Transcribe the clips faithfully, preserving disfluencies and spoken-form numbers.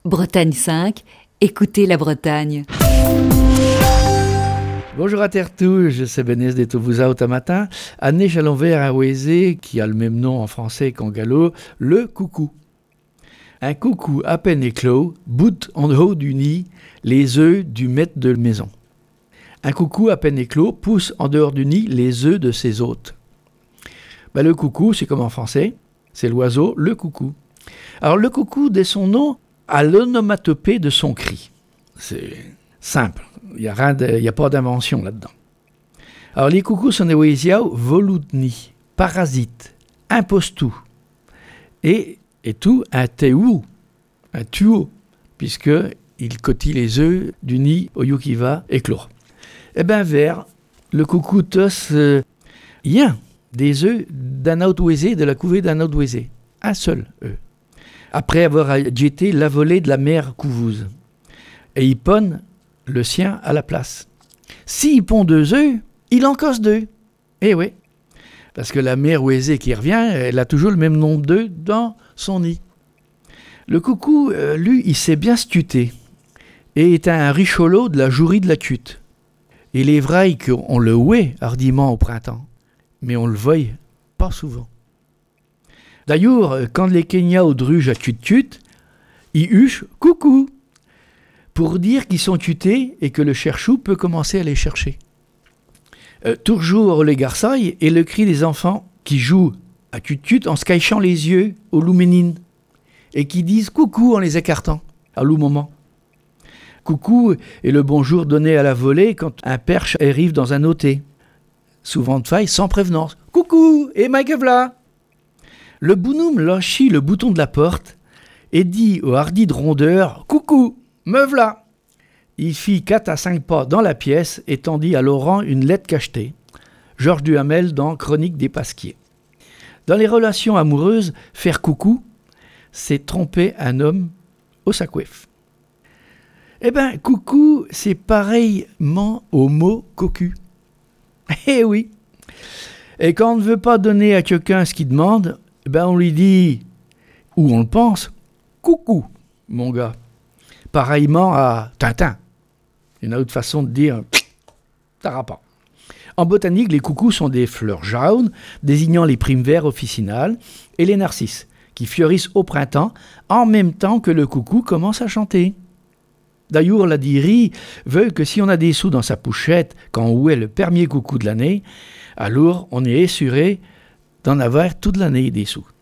Bretagne cinq, écoutez la Bretagne. Bonjour à Tertouge, c'est Bénès de Tovouza au matin. Année Chalonvert à Ouézé, qui a le même nom en français qu'en gallo, le coucou. Un coucou à peine éclos boute en haut du nid les œufs du maître de maison. Un coucou à peine éclos pousse en dehors du nid les œufs de ses hôtes. Ben, le coucou, c'est comme en français, c'est l'oiseau, le coucou. Alors le coucou, dès son nom, a l'onomatopée de son cri. C'est simple, il n'y a, a pas d'invention là-dedans. Alors les coucous sont des ouéziao volutni, parasites, impostou, et, et tout un teou, un tuo, puisqu'il cotille les œufs du nid au yukiva éclore. Eh bien vers, le coucou tos euh, yen des œufs d'un autre ouézé, de la couvée d'un autre ouézé, un seul œuf. Après avoir jeté la volée de la mère couveuse. Et il ponne le sien à la place. S'il pond deux œufs, il en cosse deux. Eh oui, parce que la mère ouézée qui revient, elle a toujours le même nombre d'œufs dans son nid. Le coucou, euh, lui, il sait bien stuter et est un richolo de la jouerie de la cute. Il est vrai qu'on le ouait hardiment au printemps, mais on le voit pas souvent. D'ailleurs, quand les Kenyas au druge à tut-tut, ils huchent « coucou » pour dire qu'ils sont tutés et que le cherchou peut commencer à les chercher. Euh, toujours les garçailles et le cri des enfants qui jouent à tut-tut en se cachant les yeux aux louménines et qui disent « coucou » en les écartant à l'ou moment. Coucou est le bonjour donné à la volée quand un perche arrive dans un ôté. Souvent de faille, sans prévenance. « Coucou et Mike v'là !» Le bounoum lâchit le bouton de la porte et dit au hardi de rondeur « Coucou, me v'là !» Il fit quatre à cinq pas dans la pièce et tendit à Laurent une lettre cachetée. Georges Duhamel dans Chronique des Pasquiers. Dans les relations amoureuses, faire coucou, c'est tromper un homme au sacouef. Eh bien, coucou, c'est pareillement au mot cocu. Eh oui. Et quand on ne veut pas donner à quelqu'un ce qu'il demande, ben on lui dit, ou on le pense, coucou, mon gars. Pareillement à Tintin. Une autre façon de dire, t'auras pas. En botanique, les coucous sont des fleurs jaunes, désignant les primevères officinales, et les narcisses, qui fleurissent au printemps, en même temps que le coucou commence à chanter. D'ailleurs, la dirie veut que si on a des sous dans sa pochette quand on est le premier coucou de l'année, alors on est assuré d'en avoir toute l'année des sous.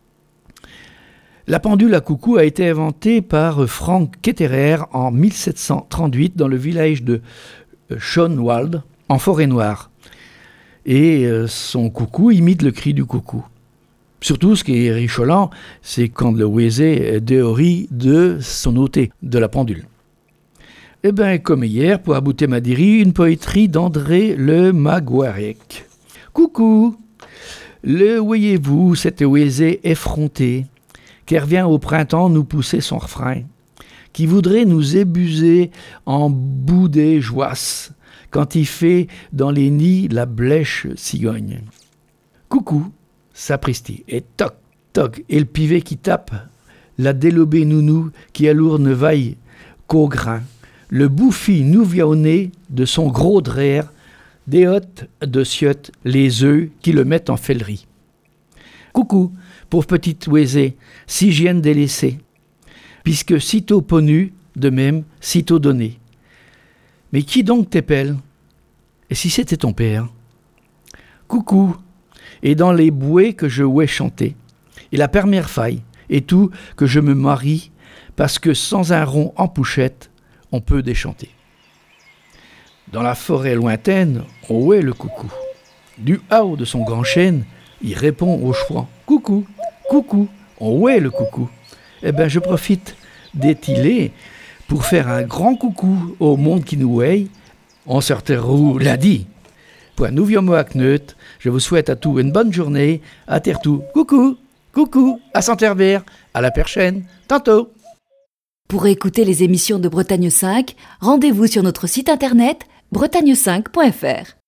La pendule à coucou a été inventée par Frank Ketterer en mille sept cent trente-huit dans le village de Schönwald, en Forêt-Noire. Et son coucou imite le cri du coucou. Surtout, ce qui est richolant, c'est quand le ouézé déhorit de son ôté, de la pendule. Eh bien, comme hier, pour abouter ma dirie, une poétrie d'André Le Maguarec. Coucou, le voyez-vous, cet ouézé effronté, qui revient au printemps nous pousser son refrain, qui voudrait nous ébuser en boudé joisse, quand il fait dans les nids la blèche cigogne. Coucou, sapristi, et toc, toc, et le pivet qui tape, la délobée nounou qui alourde ne vaille qu'au grain, le bouffi nouviaonné de son gros draire, des hôtes de ciotte les œufs qui le mettent en fêlerie. Coucou, pauvre petite ouézé, si j'vienne délaissée, puisque sitôt ponu, de même, sitôt donné. Mais qui donc t'épelle? Et si c'était ton père? Coucou, et dans les bouées que je ouais chanter, et la première faille, et tout que je me marie, parce que sans un rond en pouchette, on peut déchanter. Dans la forêt lointaine, on ouait le coucou. Du haut de son grand chêne, il répond au chouan. Coucou, coucou, on ouait le coucou. Eh bien, je profite d'étiler pour faire un grand coucou au monde qui nous ouait. On se retrouve l'a dit. Pour un nouveau mot à Kneut, je vous souhaite à tous une bonne journée. À Tertou. Coucou, coucou, à Saint-Herbert, à la prochaine, tantôt. Pour écouter les émissions de Bretagne cinq, rendez-vous sur notre site internet bretagne cinq point f r.